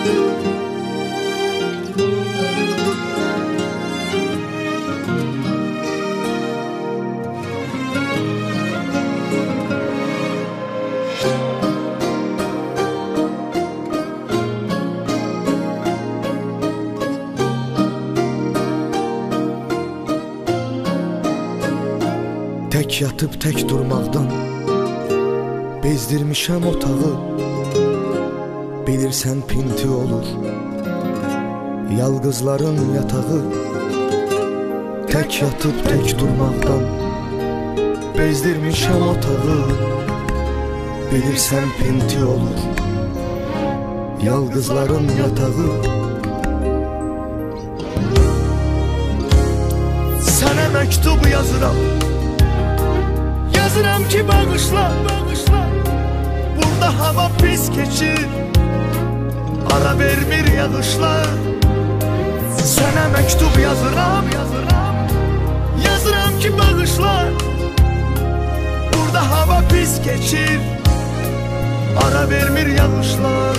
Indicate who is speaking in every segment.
Speaker 1: Tek yatıp tek durmaqdan bezdirmişəm otağı. Bilirsən pinti olur yalqızların yatağı. Tek yatıp tek durmaqdan bezdirmişəm otağı. Bilirsən pinti olur yalqızların yatağı. Sənə məktub yazıram, yazıram ki bağışla, bağışla. Burada hava pis keçir, ara vermir yağışlar. Sənə məktub yazıram, yazıram, yazıram ki bağışla. Burada hava pis keçir, ara vermir yağışlar.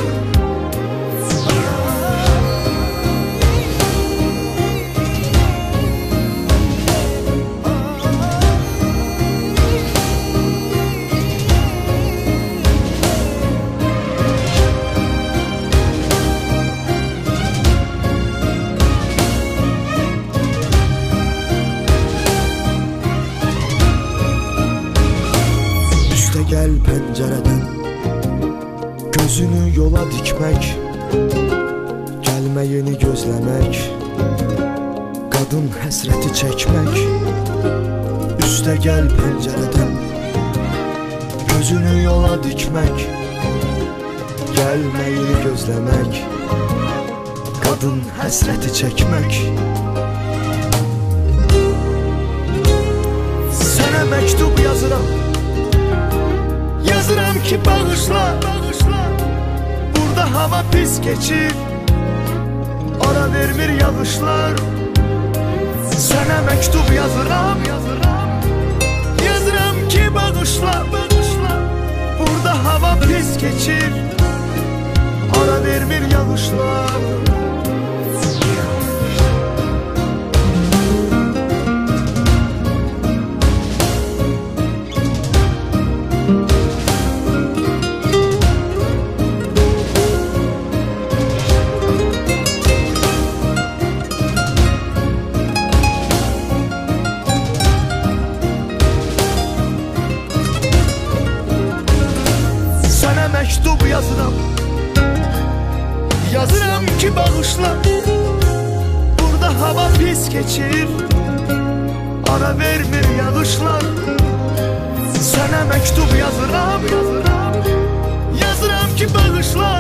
Speaker 1: Gel pəncərədən gözünü yola dikmək, gəlməyini gözləmək, qadın həsrəti çəkmək. Üstə gəl pəncərədən gözünü yola dikmək, gəlməyini gözləmək, qadın həsrəti çəkmək. Sənə məktub yazıram, yazıram ki bağışla, bağışla. Burada hava pis keçir, ara vermir yağışlar. Sənə məktub yazıram, yazıram, yazıram ki bağışla, bağışla. Burada hava pis keçir, ara vermir yağışlar. Sənə məktub yazıram, yazıram ki bağışla. Burada hava pis keçir, ara vermir yağışlar. Sənə məktub yazıram, yazıram, yazıram ki bağışla.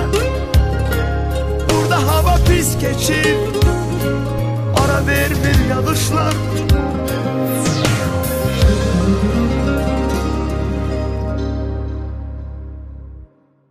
Speaker 1: Burada hava pis keçir, ara vermir yağışlar.